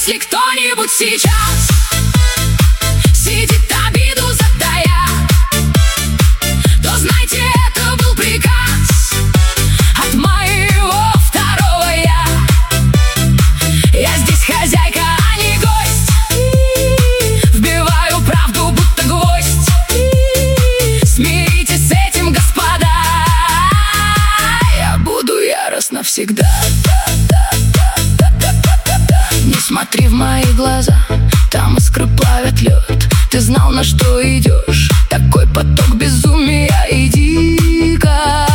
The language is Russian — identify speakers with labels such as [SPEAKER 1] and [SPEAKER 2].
[SPEAKER 1] Если кто-нибудь сейчас сидит обиду затая, то знайте, это был приказ от моего второго я. Я здесь хозяйка, а не гость. Вбиваю правду, будто гвоздь. Смиритесь с этим, господа. Я буду яростна всегда. Не смотри в мои глаза, там искры плавят лед. Ты знал, на что идешь. Такой поток безумия, иди-ка.